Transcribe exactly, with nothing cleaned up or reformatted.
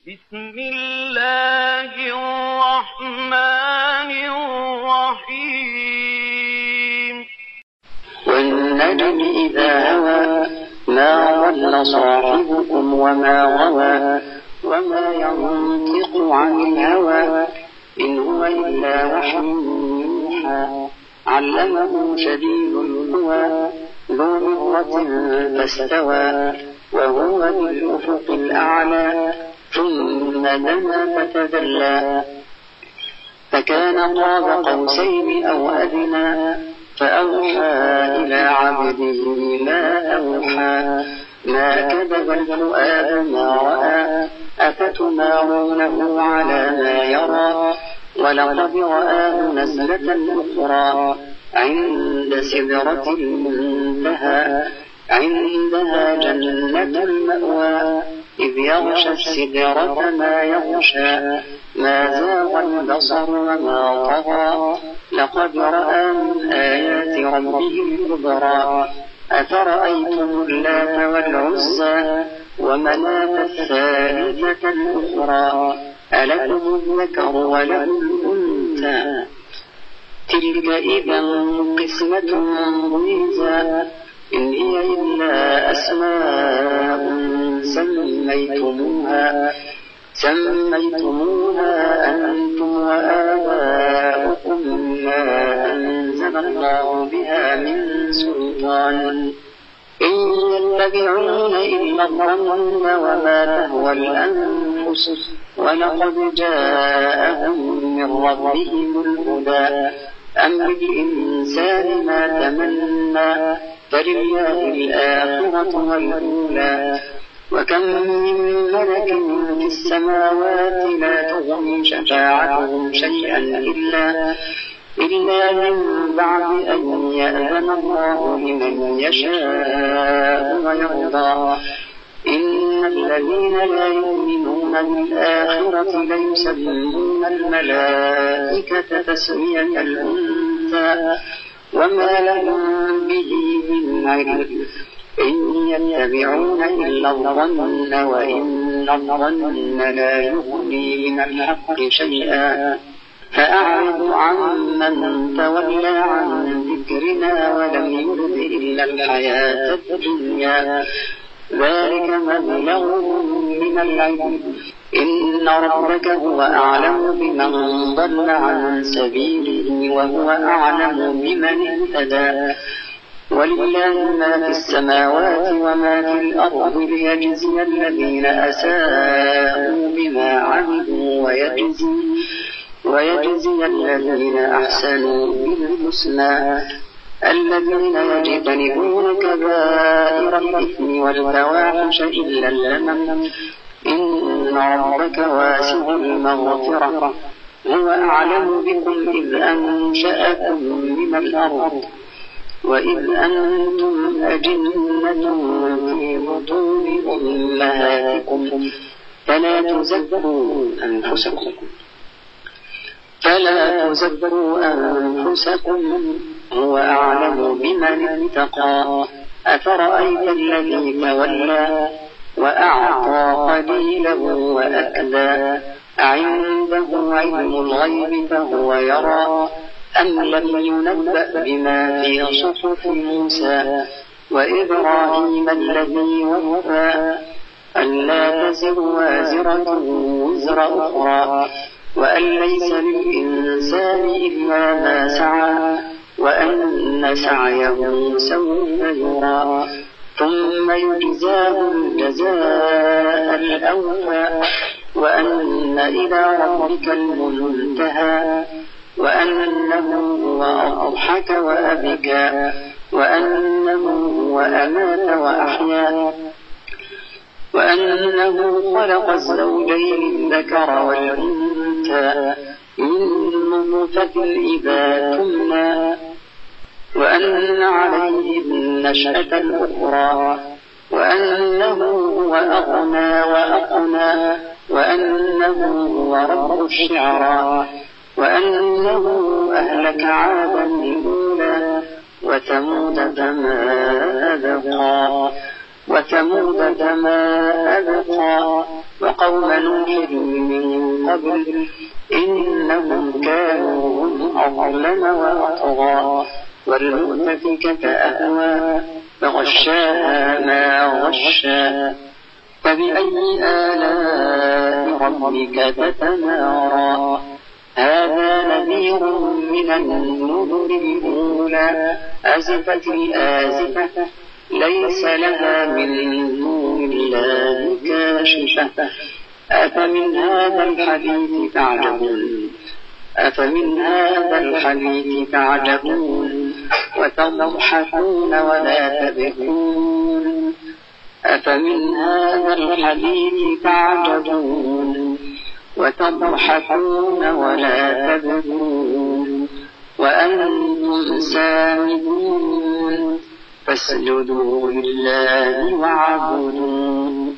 بسم الله الرحمن الرحيم والنجم إذا هوى ما ضل صاحبكم وما غوى وما ينطق عن الهوى إن هو إلا وحي يوحى علمه شديد القوى ذو مرة فاستوى وهو بالأفق الأعلى ثم دنا فتدلى فكان قاب قوسين أو أدنى فأوحى إلى عبده ما أوحى ما كذب الفؤاد ما رأى أفتمارونه على ما يرى ولقد رآه نزلة أخرى عند سدرة المنتهى عندها جنة المأوى إذ يغشى السدرة ما يغشى ما زاغ البصر وما طغى لقد رأى من آيات ربه الكبرى أفرأيتم اللات والعزى ومناة الثالثة الأخرى ألكم الذكر وله الأنثى تلك إذا قسمة ضيزى إن هي إلا أسماء سميتموها سميتموها أنتم وآباؤكم ما أنزل الله بها من سلطان إن يتبعون إلا الظن وما تهوى الأنفس ولقد جاءهم من ربهم الهدى أم للإنسان ما تمنى فلله الآخرة والأولى وكم من ملك في السماوات لا تغني شفاعتهم شيئا إلا إلا من بعد أن يأذن الله لمن يشاء ويرضى إن الذين لا يؤمنون بالآخرة ليسمون الملائكة تسمية الأنثى وما لهم به من علم إن يتبعون إلا الظن وإن الظن لا يغني من الحق شيئا فأعرض عن من تولى عن ذكرنا ولم يرد إلا الحياة الدنيا ذلك مبلغهم من العلم إن ربك هو أعلم بمن ضل عن سبيله وهو أعلم بمن اهتدى ولله ما في السماوات وما في الأرض ليجزي الذين أساءوا بما عملوا ويجزي ويجزي الذين أحسنوا بالحسنى الذين يجتنبون كبائر الإثم والفواحش إلا اللمم إن ربك واسع المغفرة هو أعلم بكم إذ أنشأكم من الأرض وإذ أنتم أجنة في بطون أمهاتكم فلا تزكوا أنفسكم فلا تزكوا أنفسكم هو أعلم بمن اتقى أفرأيت الذي تولى وأعطى قليلا وأكدى أعنده علم الغيب فهو يرى أم لم ينبأ بما في صحف موسى وإبراهيم الذي وفى ألا تزر وازرة وزر أخرى وأن ليس للإنسان إلا ما سعى وأن سعيه سوف يرى ثم يجزاه الجزاء الأوفى وأن إلى ربك المنتهى وأنه هو أضحك وأبكى وأنه هو أمات وأحيا وأنه خلق الزوجين الذكر والأنثى من نطفة إذا تمنى وأن عليه النشأة الأخرى وأنه هو أغنى وأقنى وأنه هو رب الشعرى وأنه أهلك عادا الأولى وثمود فما أبقى وثمود فما أبقى وقوم نوح من قبل إنهم كانوا هم أظلم وأطغى والمؤتفكة أهوى فغشاها ما غشا فبأي آلاء ربك تتمارى هذا نذير من النذر الأولى أزفت الآزفة ليس لها من دون الله كاشفة أفمن هذا الحديث تعجبون أفمن هذا الحديث تعجبون وتضحكون ولا تبكون أفمن هذا الحديث تعجبون وتضحكون ولا تبكون وأنتم سامدون فاسجدوا لله واعبدوا